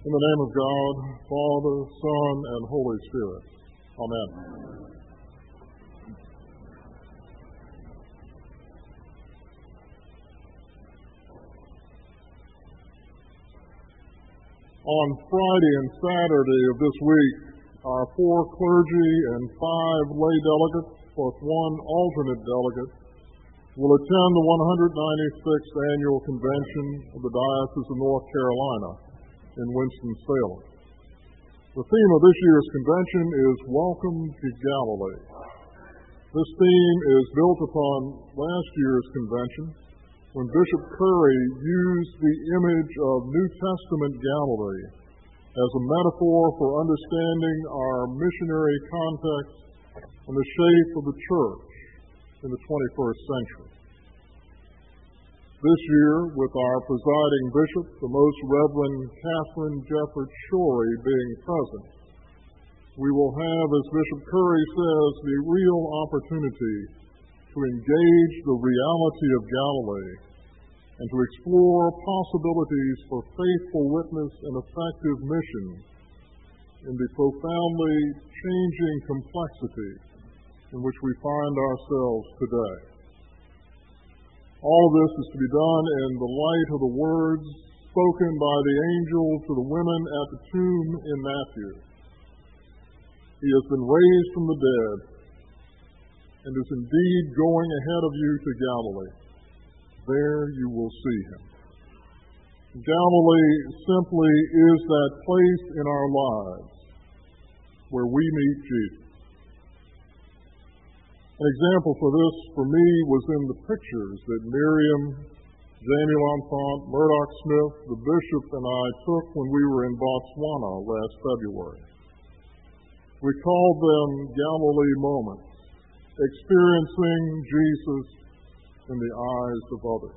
In the name of God, Father, Son, and Holy Spirit. Amen. On Friday and Saturday of this week, our 4 clergy and 5 lay delegates, plus 1 alternate delegate, will attend the 196th Annual Convention of the Diocese of North Carolina in Winston-Salem. The theme of this year's convention is Welcome to Galilee. This theme is built upon last year's convention when Bishop Curry used the image of New Testament Galilee as a metaphor for understanding our missionary context and the shape of the church in the 21st century. This year, with our presiding bishop, the Most Reverend Catherine Jefferts Shorey, being present, we will have, as Bishop Curry says, the real opportunity to engage the reality of Galilee and to explore possibilities for faithful witness and effective mission in the profoundly changing complexity in which we find ourselves today. All of this is to be done in the light of the words spoken by the angel to the women at the tomb in Matthew. He has been raised from the dead and is indeed going ahead of you to Galilee. There you will see him. Galilee simply is that place in our lives where we meet Jesus. An example for this, for me, was in the pictures that Miriam, Jamie L'Enfant, Murdoch Smith, the bishop, and I took when we were in Botswana last February. We called them Galilee moments, experiencing Jesus in the eyes of others.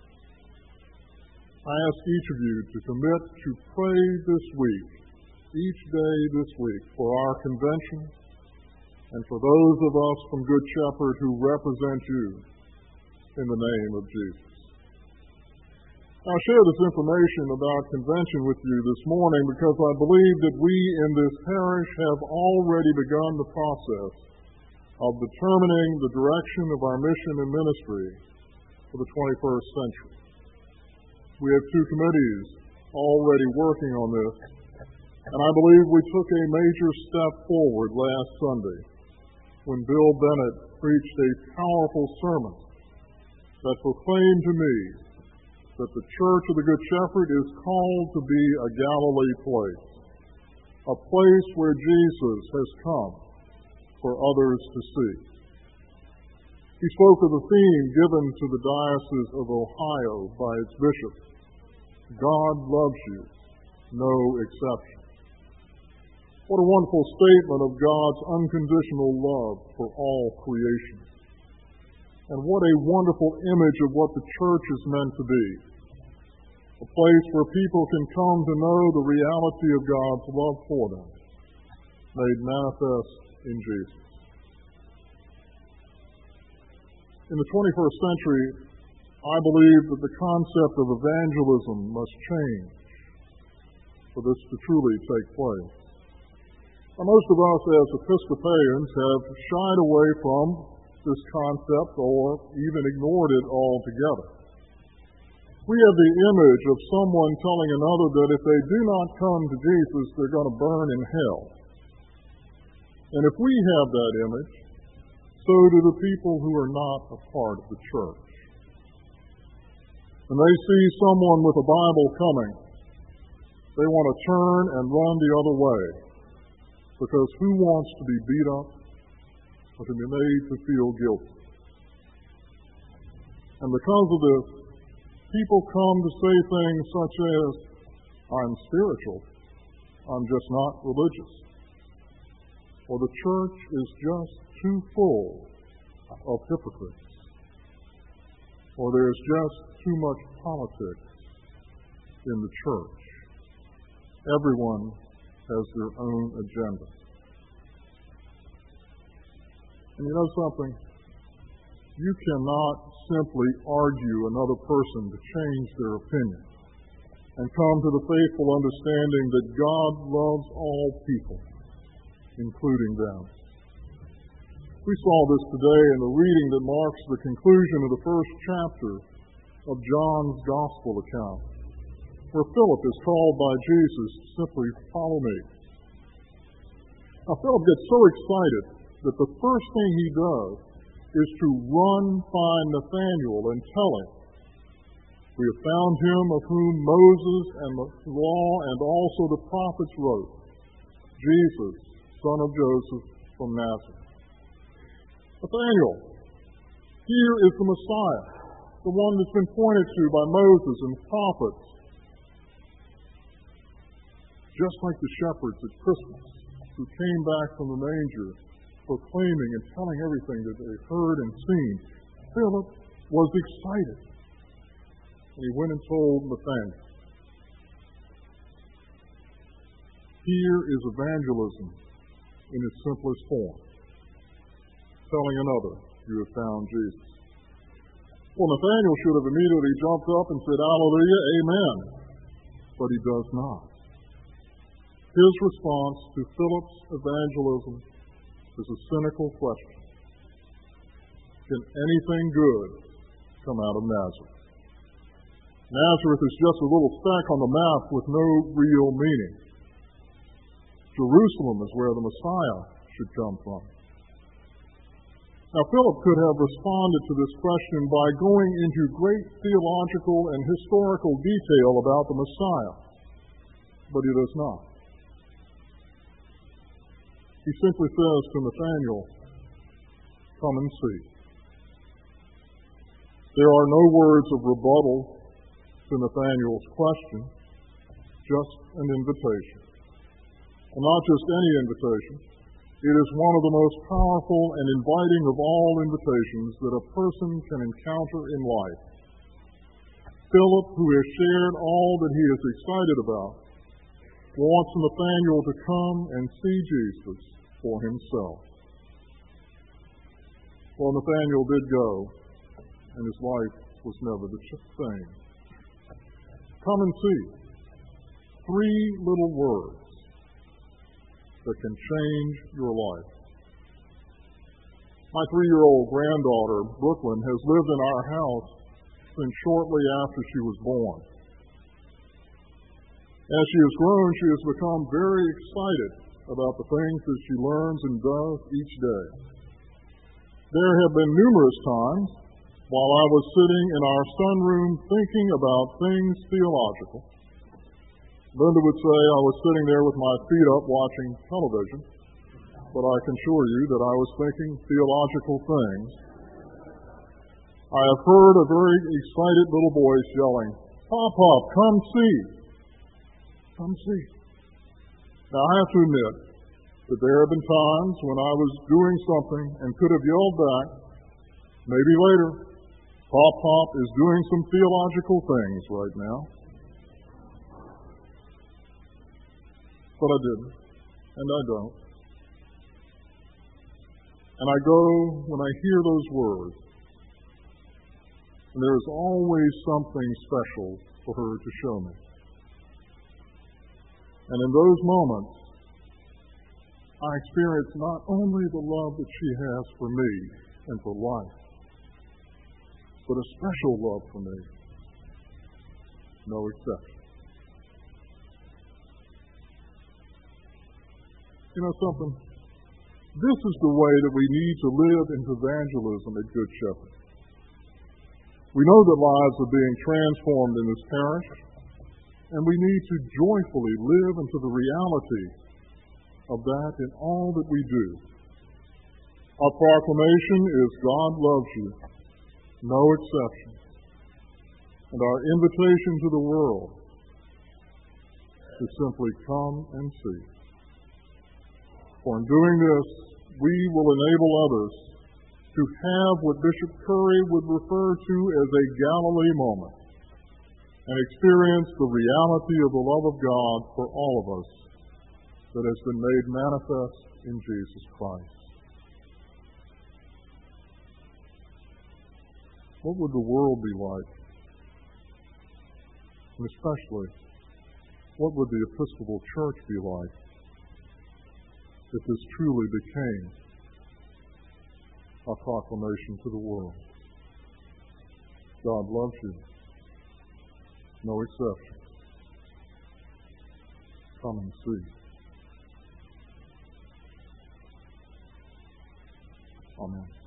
I ask each of you to commit to pray this week, each day this week, for our convention, and for those of us from Good Shepherd who represent you in the name of Jesus. I'll share this information about convention with you this morning because I believe that we in this parish have already begun the process of determining the direction of our mission and ministry for the 21st century. We have 2 committees already working on this, and I believe we took a major step forward last Sunday when Bill Bennett preached a powerful sermon that proclaimed to me that the Church of the Good Shepherd is called to be a Galilee place, a place where Jesus has come for others to see. He spoke of the theme given to the Diocese of Ohio by its bishop, God loves you, no exception. What a wonderful statement of God's unconditional love for all creation. And what a wonderful image of what the church is meant to be. A place where people can come to know the reality of God's love for them, made manifest in Jesus. In the 21st century, I believe that the concept of evangelism must change for this to truly take place. Now, most of us as Episcopalians have shied away from this concept or even ignored it altogether. We have the image of someone telling another that if they do not come to Jesus, they're going to burn in hell. And if we have that image, so do the people who are not a part of the church. When they see someone with a Bible coming, they want to turn and run the other way. Because who wants to be beat up or to be made to feel guilty? And because of this, people come to say things such as, I'm spiritual, I'm just not religious. Or the church is just too full of hypocrites. Or there's just too much politics in the church. Everyone has their own agenda. And you know something? You cannot simply argue another person to change their opinion. and come to the faithful understanding that God loves all people, including them. We saw this today in the reading that marks the conclusion of the first chapter of John's Gospel account, where Philip is called by Jesus to simply follow me. Now, Philip gets so excited that the first thing he does is to run find Nathanael and tell him, "We have found him of whom Moses and the law and also the prophets wrote, Jesus, son of Joseph from Nazareth." Nathanael, here is the Messiah, the one that's been pointed to by Moses and the prophets. Just like the shepherds at Christmas who came back from the manger proclaiming and telling everything that they heard and seen, Philip was excited. And he went and told Nathanael. Here is evangelism in its simplest form. Telling another, "You have found Jesus." Well, Nathanael should have immediately jumped up and said, "Hallelujah, amen." But he does not. His response to Philip's evangelism is a cynical question. Can anything good come out of Nazareth? Nazareth is just a little speck on the map with no real meaning. Jerusalem is where the Messiah should come from. Now, Philip could have responded to this question by going into great theological and historical detail about the Messiah, but he does not. He simply says to Nathanael, "Come and see." There are no words of rebuttal to Nathanael's question, just an invitation. And not just any invitation. It is one of the most powerful and inviting of all invitations that a person can encounter in life. Philip, who has shared all that he is excited about, wants Nathanael to come and see Jesus for himself. Well, Nathanael did go, and his life was never the same. Come and see. 3 little words that can change your life. My 3-year-old granddaughter, Brooklyn, has lived in our house since shortly after she was born. As she has grown, she has become very excited about the things that she learns and does each day. There have been numerous times while I was sitting in our sunroom thinking about things theological. Linda would say I was sitting there with my feet up watching television, but I can assure you that I was thinking theological things. I have heard a very excited little voice yelling, "Pop, Pop, come see. Come see." Now, I have to admit that there have been times when I was doing something and could have yelled back, "Maybe later. Pop, Pop is doing some theological things right now." But I didn't, and I don't. And I go when I hear those words, and there is always something special for her to show me. And in those moments, I experience not only the love that she has for me and for life, but a special love for me. No exception. You know something? This is the way that we need to live into evangelism at Good Shepherd. We know that lives are being transformed in this parish, and we need to joyfully live into the reality of that in all that we do. Our proclamation is God loves you, no exception. And our invitation to the world is simply come and see. For in doing this, we will enable others to have what Bishop Curry would refer to as a Galilee moment and experience the reality of the love of God for all of us that has been made manifest in Jesus Christ. What would the world be like And especially, what would the Episcopal Church be like if this truly became a proclamation to the world? God loves you. No exception. Come and see. Amen.